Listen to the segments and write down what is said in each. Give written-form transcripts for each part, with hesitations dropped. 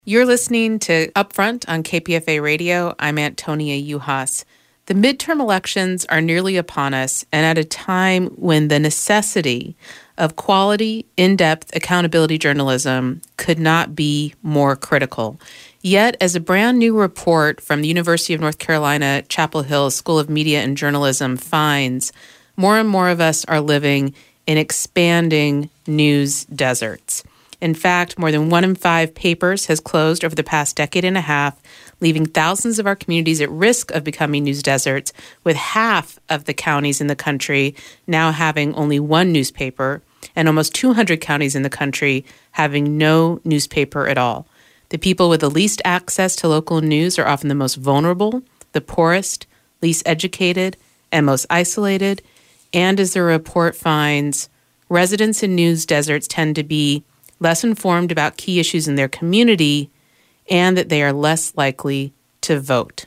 You're listening to Upfront on KPFA Radio. I'm Antonia Juhas. The midterm elections are nearly upon us, and at a time when the necessity of quality, in-depth accountability journalism could not be more critical. Yet, as a brand new report from the University of North Carolina, Chapel Hill School of Media and Journalism finds, more and more of us are living in expanding news deserts. In fact, more than 1 in 5 papers has closed over the past decade and a half, leaving thousands of our communities at risk of becoming news deserts, with half of the counties in the country now having only one newspaper, and almost 200 counties in the country having no newspaper at all. The people with the least access to local news are often the most vulnerable, the poorest, least educated, and most isolated. And as the report finds, residents in news deserts tend to be less informed about key issues in their community, and that they are less likely to vote.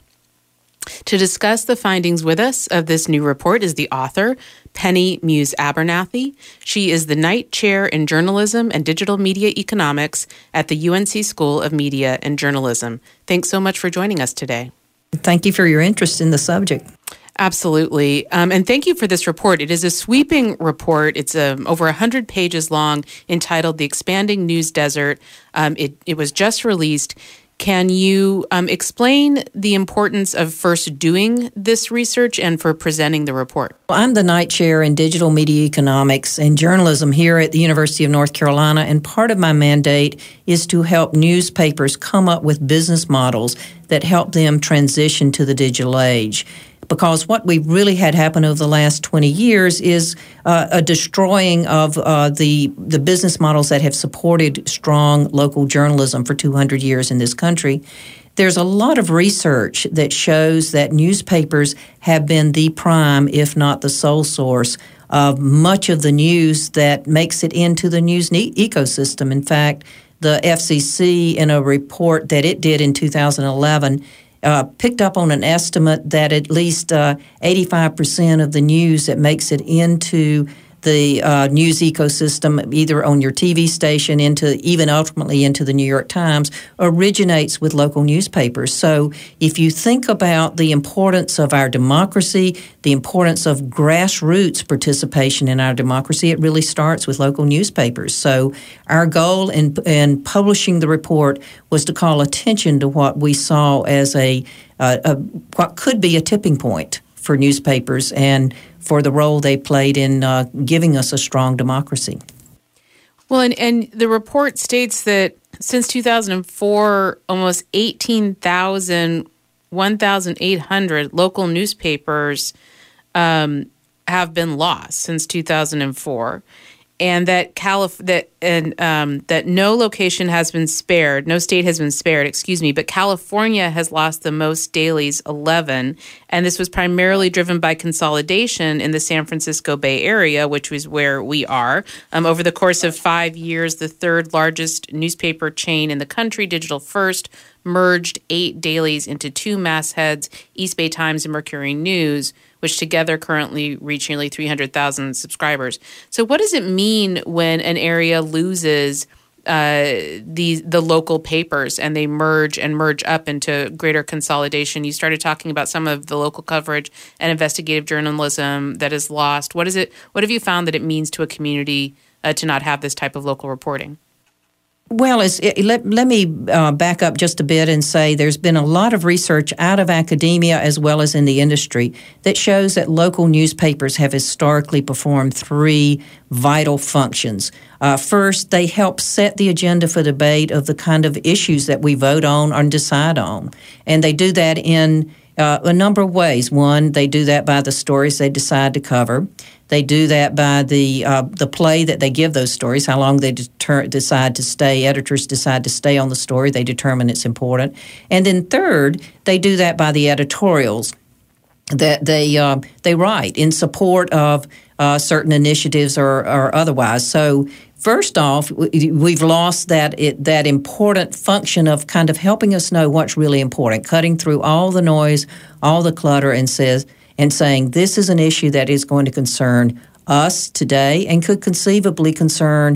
To discuss the findings with us of this new report is the author, Penny Muse Abernathy. She is the Knight Chair in Journalism and Digital Media Economics at the UNC School of Media and Journalism. Thanks so much for joining us today. Thank you for your interest in the subject. Absolutely. And thank you for this report. It is a sweeping report. It's over 100 pages long, entitled The Expanding News Desert. It was just released. Can you explain the importance of first doing this research and for presenting the report? Well, I'm the Knight Chair in Digital Media Economics and Journalism here at the University of North Carolina, and part of my mandate is to help newspapers come up with business models that help them transition to the digital age. Because what we've really had happen over the last 20 years is a destroying of the business models that have supported strong local journalism for 200 years in this country. There's a lot of research that shows that newspapers have been the prime, if not the sole source, of much of the news that makes it into the news ecosystem. In fact, the FCC, in a report that it did in 2011, picked up on an estimate that at least 85% of the news that makes it into the news ecosystem, either on your TV station, even ultimately into the New York Times, originates with local newspapers. So if you think about the importance of our democracy, the importance of grassroots participation in our democracy, it really starts with local newspapers. So our goal in publishing the report was to call attention to what we saw as what could be a tipping point for newspapers and for the role they played in giving us a strong democracy. Well, and the report states that since 2004, almost 1,800 local newspapers have been lost since 2004. And that no location has been spared, no state has been spared, but California has lost the most dailies, 11, and this was primarily driven by consolidation in the San Francisco Bay Area, which was where we are. Over the course of 5 years, the third largest newspaper chain in the country, Digital First, merged 8 dailies into 2 mastheads, East Bay Times and Mercury News, which together currently reach nearly 300,000 subscribers. So what does it mean when an area loses the local papers and they merge up into greater consolidation? You started talking about some of the local coverage and investigative journalism that is lost. What have you found that it means to a community to not have this type of local reporting? Well, let me back up just a bit and say there's been a lot of research out of academia as well as in the industry that shows that local newspapers have historically performed 3 vital functions. First, they help set the agenda for debate of the kind of issues that we vote on or decide on. And they do that in a number of ways. One, they do that by the stories they decide to cover. They do that by the play that they give those stories, how long they decide to stay. Editors decide to stay on the story. They determine it's important. And then third, they do that by the editorials that they write in support of certain initiatives or otherwise. So first off, we've lost that important function of kind of helping us know what's really important, cutting through all the noise, all the clutter, and saying this is an issue that is going to concern us today and could conceivably concern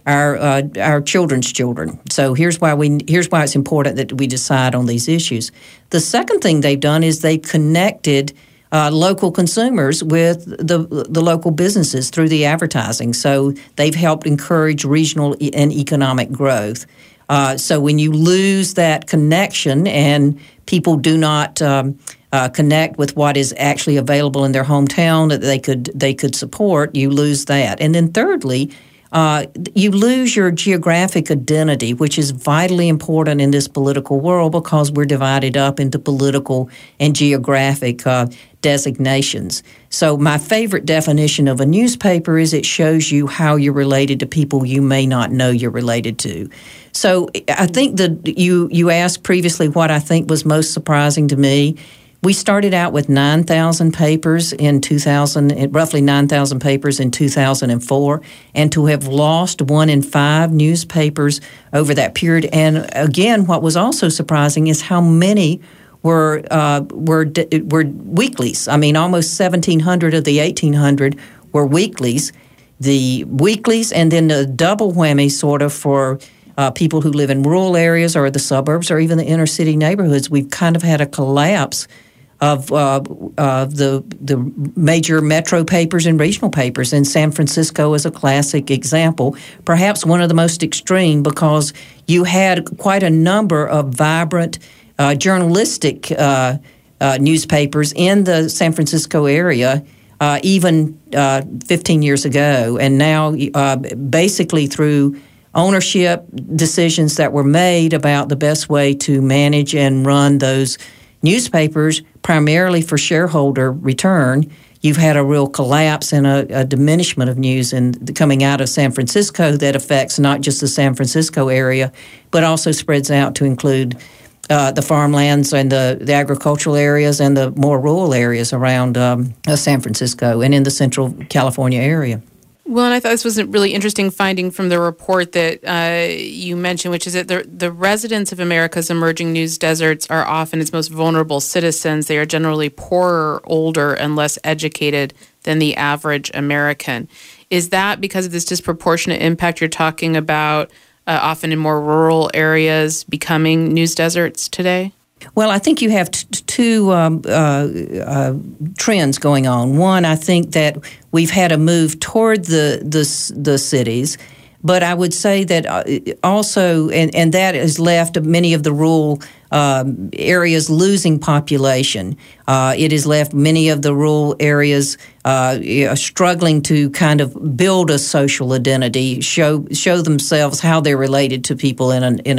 our children's children. So here's why it's important that we decide on these issues. The second thing they've done is they've connected local consumers with the local businesses through the advertising. So they've helped encourage regional and economic growth. So when you lose that connection and people do not connect with what is actually available in their hometown that they could support, you lose that. And then thirdly, you lose your geographic identity, which is vitally important in this political world because we're divided up into political and geographic designations. So my favorite definition of a newspaper is it shows you how you're related to people you may not know you're related to. So I think that you asked previously what I think was most surprising to me. We started out with 9,000 papers in 2000, roughly 9,000 papers in 2004, and to have lost 1 in 5 newspapers over that period. And again, what was also surprising is how many were weeklies. I mean, almost 1,700 of the 1,800 were weeklies. The weeklies, and then the double whammy sort of for people who live in rural areas or the suburbs or even the inner city neighborhoods. We've kind of had a collapse of the major metro papers and regional papers. And San Francisco is a classic example, perhaps one of the most extreme because you had quite a number of vibrant journalistic newspapers in the San Francisco area even 15 years ago. And now basically through ownership decisions that were made about the best way to manage and run those newspapers, primarily for shareholder return, you've had a real collapse and a diminishment of news coming out of San Francisco that affects not just the San Francisco area, but also spreads out to include the farmlands and the agricultural areas and the more rural areas around San Francisco and in the Central California area. Well, and I thought this was a really interesting finding from the report that you mentioned, which is that the residents of America's emerging news deserts are often its most vulnerable citizens. They are generally poorer, older, and less educated than the average American. Is that because of this disproportionate impact you're talking about, often in more rural areas becoming news deserts today? Well, I think you have two trends going on. One, I think that we've had a move toward the cities, but I would say that also, and that has left many of the rural areas losing population. It has left many of the rural areas struggling to kind of build a social identity, show themselves how they're related to people in an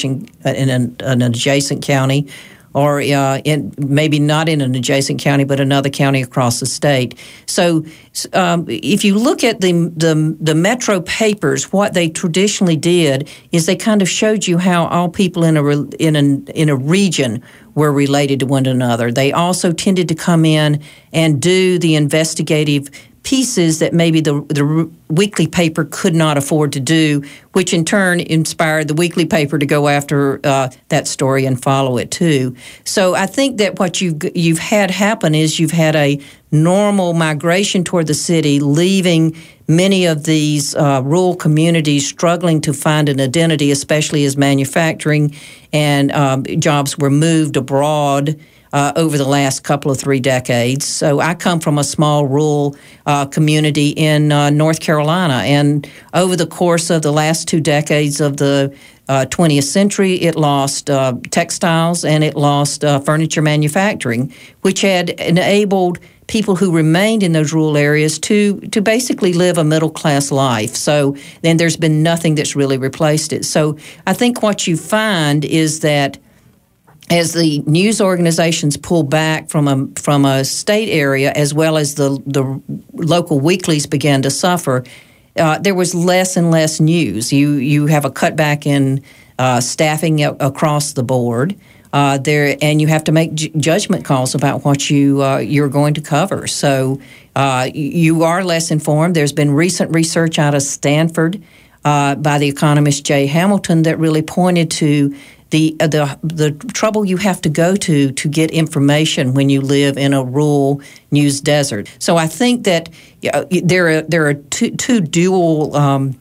adjacent county, or maybe not in an adjacent county, but another county across the state. So if you look at the metro papers, what they traditionally did is they kind of showed you how all people in a region were related to one another. They also tended to come in and do the investigative pieces that maybe the weekly paper could not afford to do, which in turn inspired the weekly paper to go after that story and follow it too. So I think that what you've had happen is you've had a normal migration toward the city, leaving many of these rural communities struggling to find an identity, especially as manufacturing and jobs were moved abroad over the last couple of 3 decades. So I come from a small rural community in North Carolina, and over the course of the last 2 decades of the 20th century, it lost textiles and it lost furniture manufacturing, which had enabled people who remained in those rural areas to basically live a middle-class life. So then there's been nothing that's really replaced it. So I think what you find is that as the news organizations pull back from a state area, as well as the local weeklies began to suffer, there was less and less news. You have a cutback in staffing across the board there, and you have to make judgment calls about what you're going to cover. So you are less informed. There's been recent research out of Stanford by the economist Jay Hamilton that really pointed to the trouble you have to go to get information when you live in a rural news desert. So I think that there are two dual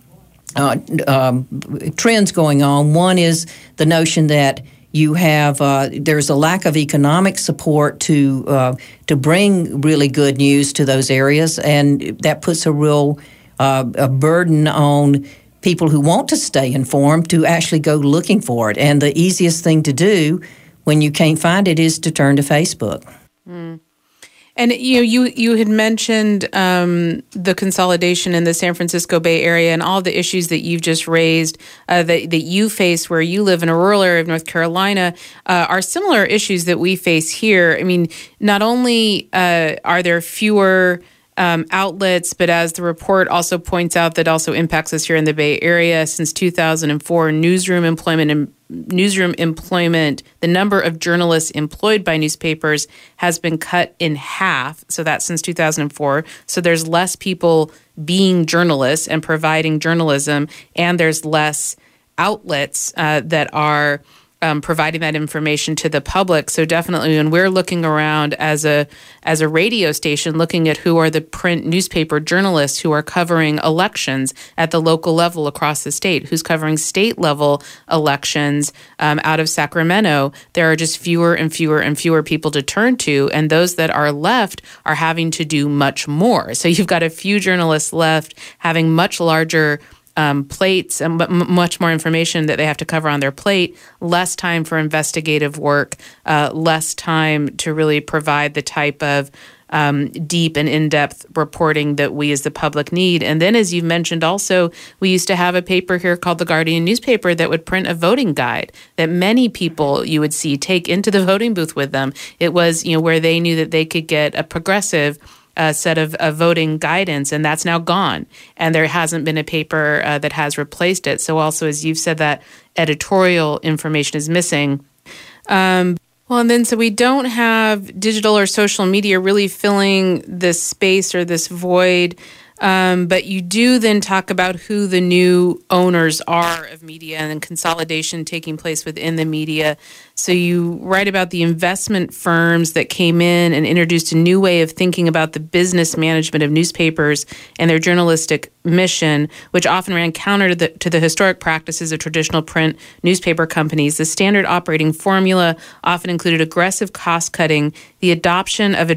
trends going on. One is the notion that you have there's a lack of economic support to bring really good news to those areas, and that puts a real a burden on people who want to stay informed to actually go looking for it. And the easiest thing to do when you can't find it is to turn to Facebook. Mm. And you had mentioned the consolidation in the San Francisco Bay Area and all the issues that you've just raised that you face where you live in a rural area of North Carolina are similar issues that we face here. I mean, not only are there fewer outlets, but as the report also points out, that also impacts us here in the Bay Area. Since 2004, newsroom employment, the number of journalists employed by newspapers has been cut in half. So that's since 2004. So there's less people being journalists and providing journalism, and there's less outlets that are providing that information to the public. So definitely when we're looking around as a radio station, looking at who are the print newspaper journalists who are covering elections at the local level across the state, who's covering state level elections out of Sacramento, there are just fewer and fewer and fewer people to turn to. And those that are left are having to do much more. So you've got a few journalists left having much larger plates and much more information that they have to cover on their plate, less time for investigative work, less time to really provide the type of deep and in-depth reporting that we as the public need. And then, as you mentioned also, we used to have a paper here called the Guardian newspaper that would print a voting guide that many people you would see take into the voting booth with them. It was, where they knew that they could get a progressive set of voting guidance, and that's now gone. And there hasn't been a paper that has replaced it. So also, as you've said, that editorial information is missing. And then so we don't have digital or social media really filling this space or this void. But you do then talk about who the new owners are of media and consolidation taking place within the media. So you write about the investment firms that came in and introduced a new way of thinking about the business management of newspapers and their journalistic mission, which often ran counter to the historic practices of traditional print newspaper companies. The standard operating formula often included aggressive cost cutting, the adoption of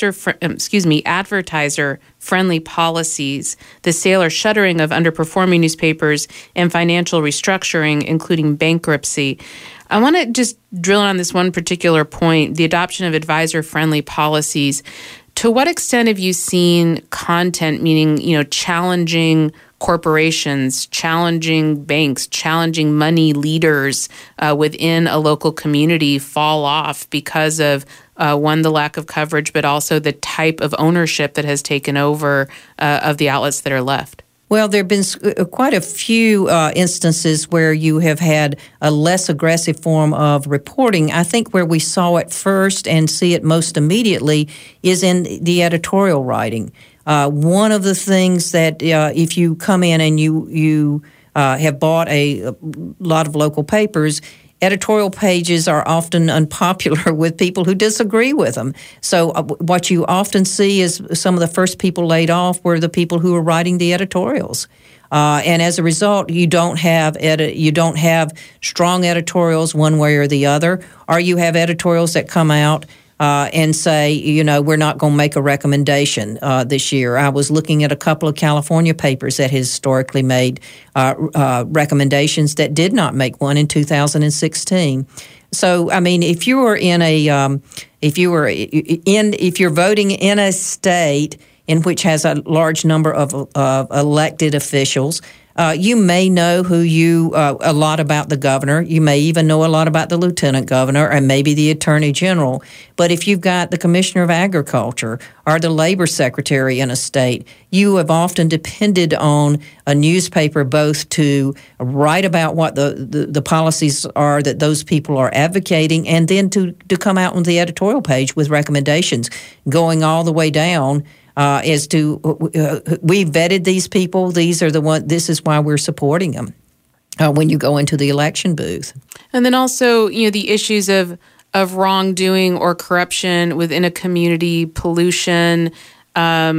advertiser-friendly policies, the sale or shuttering of underperforming newspapers, and financial restructuring, including bankruptcy. I want to just drill on this one particular point, the adoption of advisor-friendly policies. To what extent have you seen content, meaning, challenging corporations, challenging banks, challenging money leaders within a local community fall off because of, one, the lack of coverage, but also the type of ownership that has taken over of the outlets that are left? Well, there have been quite a few instances where you have had a less aggressive form of reporting. I think where we saw it first and see it most immediately is in the editorial writing. One of the things that if you come in and you have bought a lot of local papers, editorial pages are often unpopular with people who disagree with them. So what you often see is some of the first people laid off were the people who were writing the editorials. And as a result, you don't have strong editorials one way or the other, or you have editorials that come out and say, we're not going to make a recommendation this year. I was looking at a couple of California papers that historically made recommendations that did not make one in 2016. So, I mean, if you're voting in a state in which has a large number of elected officials, you may know a lot about the governor. You may even know a lot about the lieutenant governor and maybe the attorney general. But if you've got the commissioner of agriculture or the labor secretary in a state, you have often depended on a newspaper both to write about what the policies are that those people are advocating and then to come out on the editorial page with recommendations going all the way down as to we vetted these people. These are the one. This is why we're supporting them. When you go into the election booth, and then also the issues of wrongdoing or corruption within a community, pollution,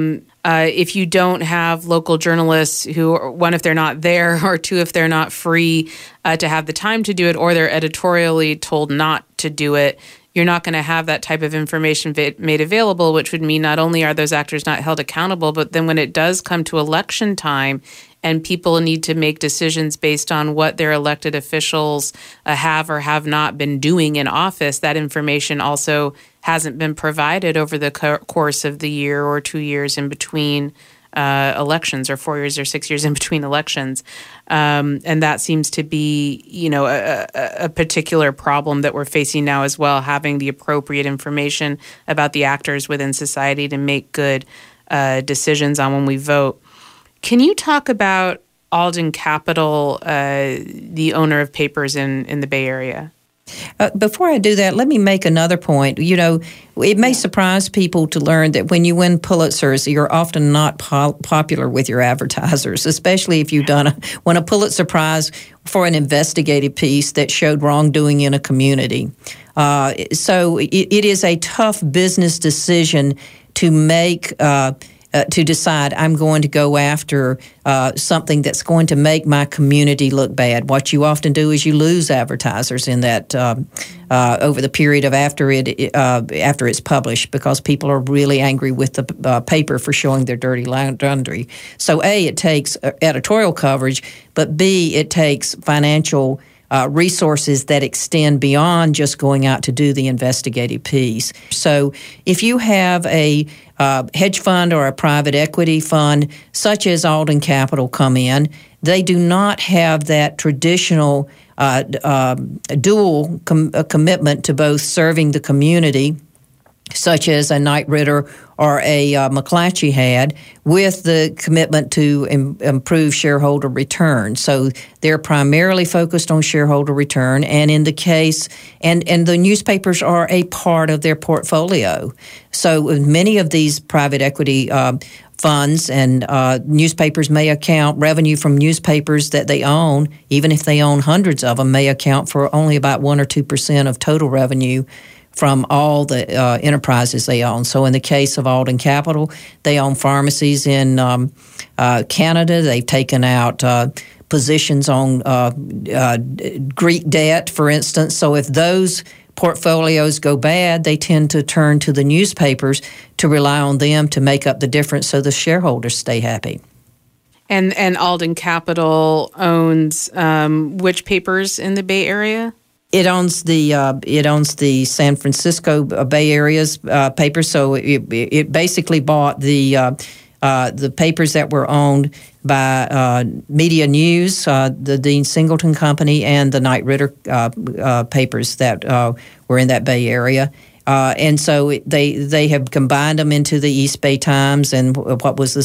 if you don't have local journalists who, one, if they're not there, or two, if they're not free to have the time to do it, or they're editorially told not to do it, you're not going to have that type of information made available, which would mean not only are those actors not held accountable, but then when it does come to election time and people need to make decisions based on what their elected officials have or have not been doing in office, that information also hasn't been provided over the course of the year or 2 years in between elections, or 4 years or 6 years in between elections. And that seems to be, a particular problem that we're facing now as well, having the appropriate information about the actors within society to make good decisions on when we vote. Can you talk about Alden Capital, the owner of papers in the Bay Area? Before I do that, let me make another point. It may surprise people to learn that when you win Pulitzers, you're often not popular with your advertisers, especially if you've won a Pulitzer Prize for an investigative piece that showed wrongdoing in a community. So it is a tough business decision to make. To decide I'm going to go after something that's going to make my community look bad. What you often do is you lose advertisers in that over the period of after it's published, because people are really angry with the paper for showing their dirty laundry. So A, it takes editorial coverage, but B, it takes financial resources that extend beyond just going out to do the investigative piece. So if you have a hedge fund or a private equity fund, such as Alden Capital, come in, they do not have that traditional dual commitment to both serving the community, such as a Knight Ridder or a McClatchy had, with the commitment to improve shareholder return. So they're primarily focused on shareholder return, and in the case, and the newspapers are a part of their portfolio. So many of these private equity funds and newspapers may account, revenue from newspapers that they own, even if they own hundreds of them, may account for only about 1 or 2% of total revenue from all the enterprises they own. So in the case of Alden Capital, they own pharmacies in Canada. They've taken out positions on Greek debt, for instance. So if those portfolios go bad, they tend to turn to the newspapers to rely on them to make up the difference so the shareholders stay happy. And Alden Capital owns which papers in the Bay Area? It owns the San Francisco Bay Area's papers. So it basically bought the papers that were owned by Media News, the Dean Singleton Company, and the Knight Ridder papers that were in that Bay Area. And so they have combined them into the East Bay Times and what was the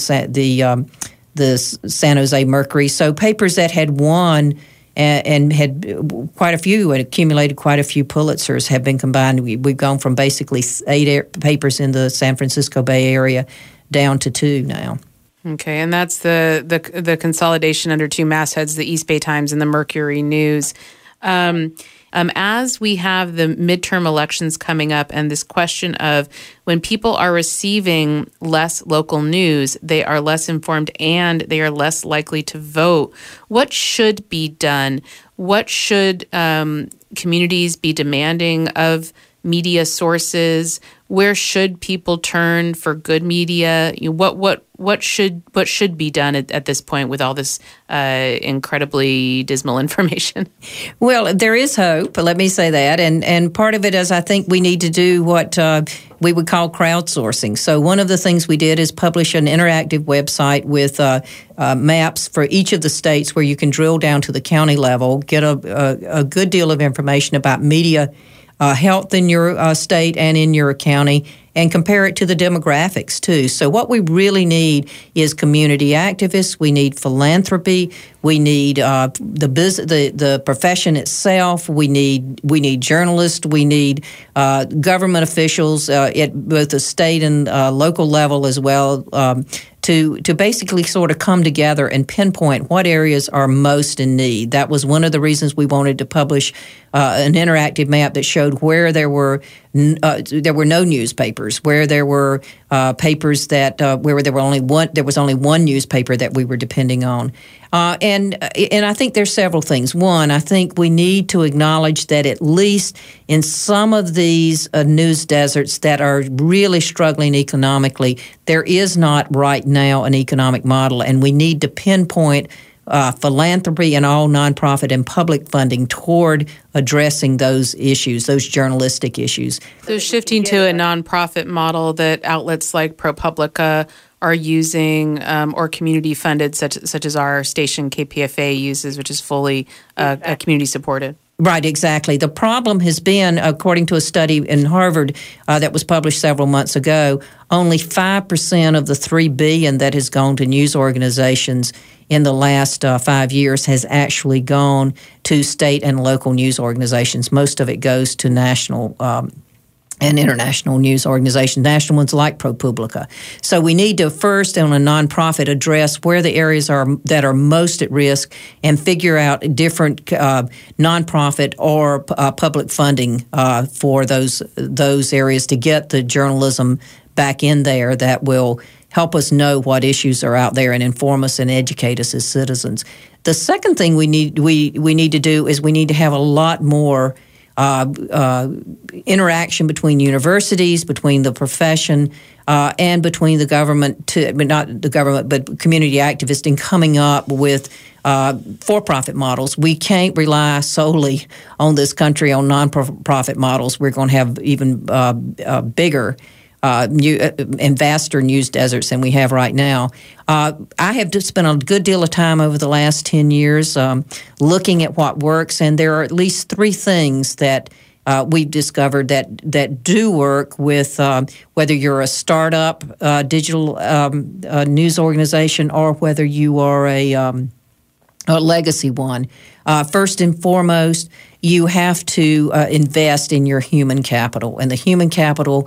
San Jose Mercury. So papers that had won and had quite a few, and accumulated quite a few Pulitzers, have been combined. We've gone from basically 8 papers in the San Francisco Bay Area down to 2 now. Okay, and that's the consolidation under 2 mastheads, the East Bay Times and the Mercury News. As we have the midterm elections coming up, and this question of when people are receiving less local news, they are less informed and they are less likely to vote. What should be done? What should communities be demanding of media sources? Where should people turn for good media? What should be done at this point with all this incredibly dismal information? Well, there is hope. Let me say that, and part of it is I think we need to do what we would call crowdsourcing. So one of the things we did is publish an interactive website with maps for each of the states where you can drill down to the county level, get a good deal of information about media health in your state and in your county, and compare it to the demographics too. So what we really need is community activists. We need philanthropy. We need the profession itself. We need journalists. We need government officials at both the state and local level as well. to basically sort of come together and pinpoint what areas are most in need. That was one of the reasons we wanted to publish an interactive map that showed where there were no newspapers, where there were papers that where there was only one newspaper that we were depending on. And I think there's several things. One, I think we need to acknowledge that at least in some of these news deserts that are really struggling economically, there is not right now an economic model, and we need to pinpoint philanthropy and all nonprofit and public funding toward addressing those issues, those journalistic issues. So shifting to a nonprofit model that outlets like ProPublica are using, or community funded, such as our station KPFA uses, which is fully community supported. Right, exactly. The problem has been, according to a study in Harvard that was published several months ago, only 5% of the $3 billion that has gone to news organizations in the last 5 years has actually gone to state and local news organizations. Most of it goes to national and international news organizations, national ones like ProPublica. So we need to first, on a nonprofit, address where the areas are that are most at risk and figure out different nonprofit or public funding for those areas to get the journalism back in there that will help us know what issues are out there and inform us and educate us as citizens. The second thing we need to do is we need to have a lot more interaction between universities, between the profession, and between the government, but not the government, but community activists in coming up with for-profit models. We can't rely solely on this country on non-profit models. We're going to have even bigger and vaster news deserts than we have right now. I have just spent a good deal of time over the last 10 years looking at what works, and there are at least three things that we've discovered that do work with whether you're a startup digital news organization or whether you are a legacy one. First and foremost, you have to invest in your human capital, and the human capital.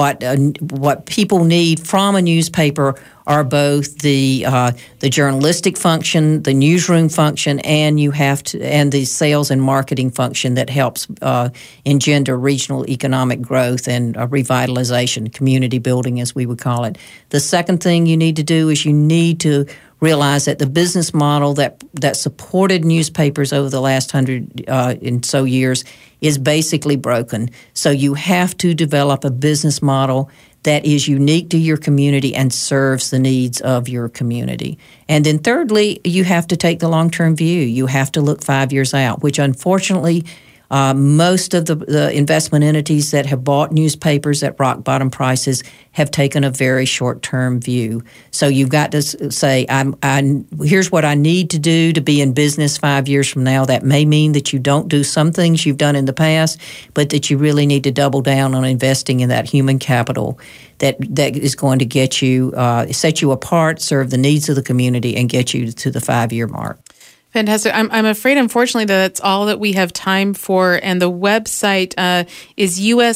What people need from a newspaper are both the journalistic function, the newsroom function, and the sales and marketing function that helps engender regional economic growth and revitalization, community building, as we would call it. The second thing you need to do is you need to realize that the business model that supported newspapers over the last 100 and so years is basically broken. So you have to develop a business model that is unique to your community and serves the needs of your community. And then thirdly, you have to take the long-term view. You have to look 5 years out, which unfortunately most of the investment entities that have bought newspapers at rock-bottom prices have taken a very short-term view. So you've got to say, here's what I need to do to be in business 5 years from now. That may mean that you don't do some things you've done in the past, but that you really need to double down on investing in that human capital that is going to get you, set you apart, serve the needs of the community, and get you to the 5-year mark. Fantastic. I'm afraid, unfortunately, that's all that we have time for. And the website is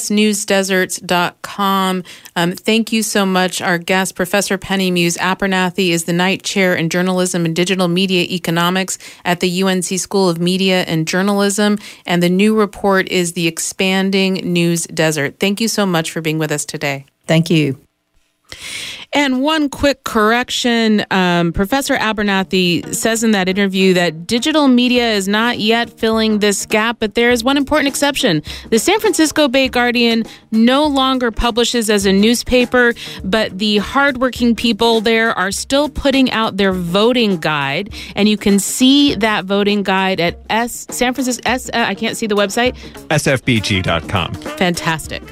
usnewsdeserts.com. Thank you so much. Our guest, Professor Penny Muse Abernathy, is the Knight Chair in Journalism and Digital Media Economics at the UNC School of Media and Journalism. And the new report is The Expanding News Desert. Thank you so much for being with us today. Thank you. And one quick correction, Professor Abernathy says in that interview that digital media is not yet filling this gap, but there is one important exception. The San Francisco Bay Guardian no longer publishes as a newspaper, but the hardworking people there are still putting out their voting guide, and you can see that voting guide at San Francisco, I can't see the website. sfbg.com. Fantastic.